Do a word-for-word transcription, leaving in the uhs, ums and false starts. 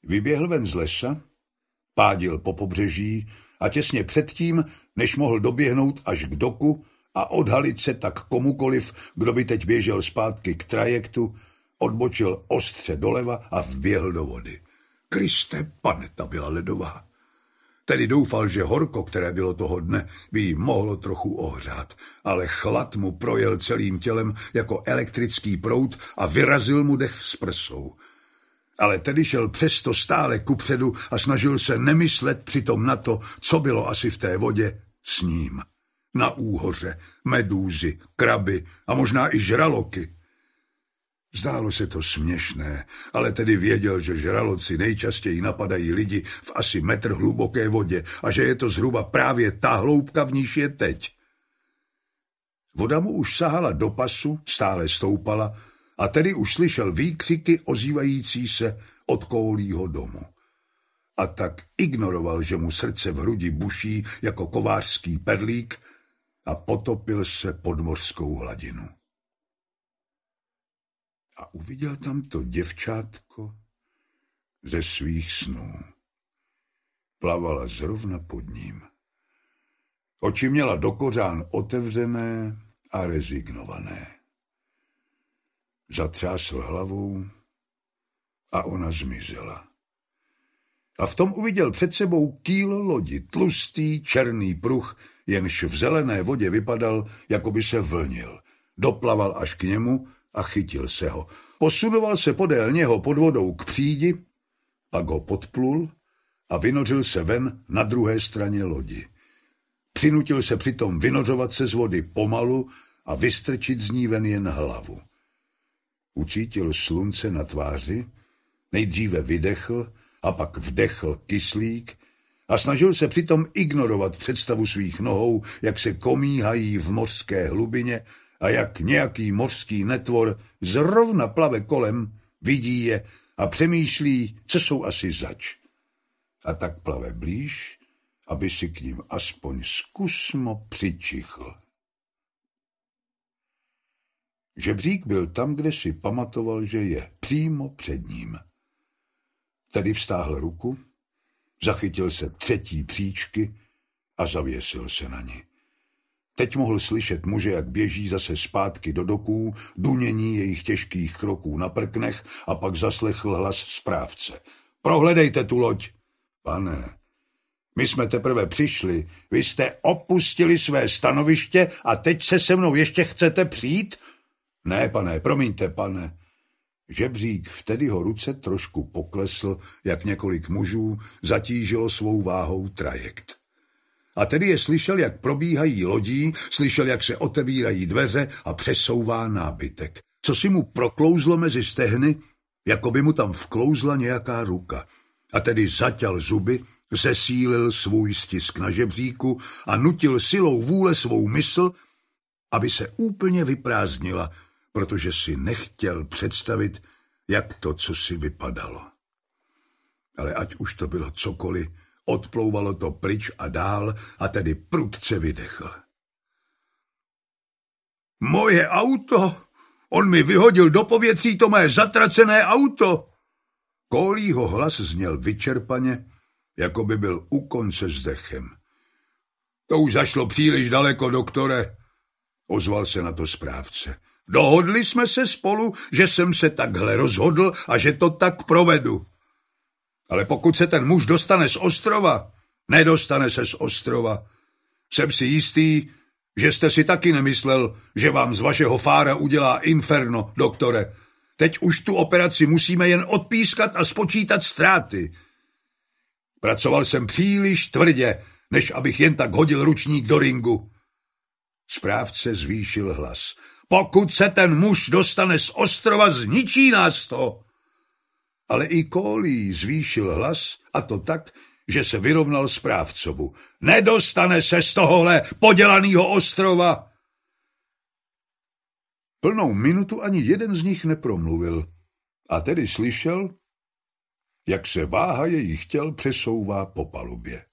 Vyběhl ven z lesa, pádil po pobřeží a těsně předtím, než mohl doběhnout až k doku a odhalit se tak komukoliv, kdo by teď běžel zpátky k trajektu, odbočil ostře doleva a vběhl do vody. Kriste pane, ta byla ledová. Tedy doufal, že horko, které bylo toho dne, by jí mohlo trochu ohřát, ale chlad mu projel celým tělem jako elektrický proud a vyrazil mu dech s prsou. Ale tedy šel přesto stále kupředu a snažil se nemyslet přitom na to, co bylo asi v té vodě s ním. Na úhoře, medúzy, kraby a možná i žraloky. Zdálo se to směšné, ale tedy věděl, že žraloci nejčastěji napadají lidi v asi metr hluboké vodě a že je to zhruba právě ta hloubka, v níž je teď. Voda mu už sahala do pasu, stále stoupala a tedy už slyšel výkřiky ozývající se od Koolího domu. A tak ignoroval, že mu srdce v hrudi buší jako kovářský perlík a potopil se pod mořskou hladinu. A uviděl tam to děvčátko ze svých snů. Plavala zrovna pod ním. Oči měla do kořán otevřené a rezignované. Zatřásl hlavou a ona zmizela. A v tom uviděl před sebou kýl lodi, tlustý černý pruh, jenž v zelené vodě vypadal, jako by se vlnil. Doplaval až k němu a chytil se ho. Posunoval se podél něho pod vodou k přídi, pak ho podplul a vynořil se ven na druhé straně lodi. Přinutil se přitom vynořovat se z vody pomalu a vystrčit z ní ven jen hlavu. Ucítil slunce na tváři, nejdříve vydechl a pak vdechl kyslík a snažil se přitom ignorovat představu svých nohou, jak se komíhají v mořské hlubině a jak nějaký mořský netvor zrovna plave kolem, vidí je a přemýšlí, co jsou asi zač. A tak plave blíž, aby si k ním aspoň zkusmo přičichl. Žebřík byl tam, kde si pamatoval, že je, přímo před ním. Tedy vztáhl ruku, zachytil se třetí příčky a zavěsil se na ní. Teď mohl slyšet muže, jak běží zase zpátky do doků, dunění jejich těžkých kroků na prknech a pak zaslechl hlas správce. Prohledejte tu loď. Pane, my jsme teprve přišli, vy jste opustili své stanoviště a teď se se mnou ještě chcete přijít? Ne, pane, promiňte, pane. Žebřík vtedy ho ruce trošku poklesl, jak několik mužů zatížilo svou váhou trajekt. A tedy je slyšel, jak probíhají lodí, slyšel, jak se otevírají dveře a přesouvá nábytek. Co si mu proklouzlo mezi stehny, jako by mu tam vklouzla nějaká ruka. A tedy zaťal zuby, zesílil svůj stisk na žebříku a nutil silou vůle svou mysl, aby se úplně vyprázdnila, protože si nechtěl představit, jak to, co si vypadalo. Ale ať už to bylo cokoliv, odplouvalo to pryč a dál a tedy prudce vydechl. Moje auto! On mi vyhodil do povětří to mé zatracené auto! Koolího hlas zněl vyčerpaně, jako by byl u konce s dechem. To už zašlo příliš daleko, doktore, ozval se na to správce. Dohodli jsme se spolu, že jsem se takhle rozhodl a že to tak provedu. Ale pokud se ten muž dostane z ostrova, nedostane se z ostrova. Jsem si jistý, že jste si taky nemyslel, že vám z vašeho fára udělá inferno, doktore. Teď už tu operaci musíme jen odpískat a spočítat ztráty. Pracoval jsem příliš tvrdě, než abych jen tak hodil ručník do ringu. Správce zvýšil hlas. Pokud se ten muž dostane z ostrova, zničí nás to. Ale i Koolí zvýšil hlas, a to tak, že se vyrovnal správcovu. Nedostane se z tohohle podělanýho ostrova. Plnou minutu ani jeden z nich nepromluvil. A tedy slyšel, jak se váha jejich těl přesouvá po palubě.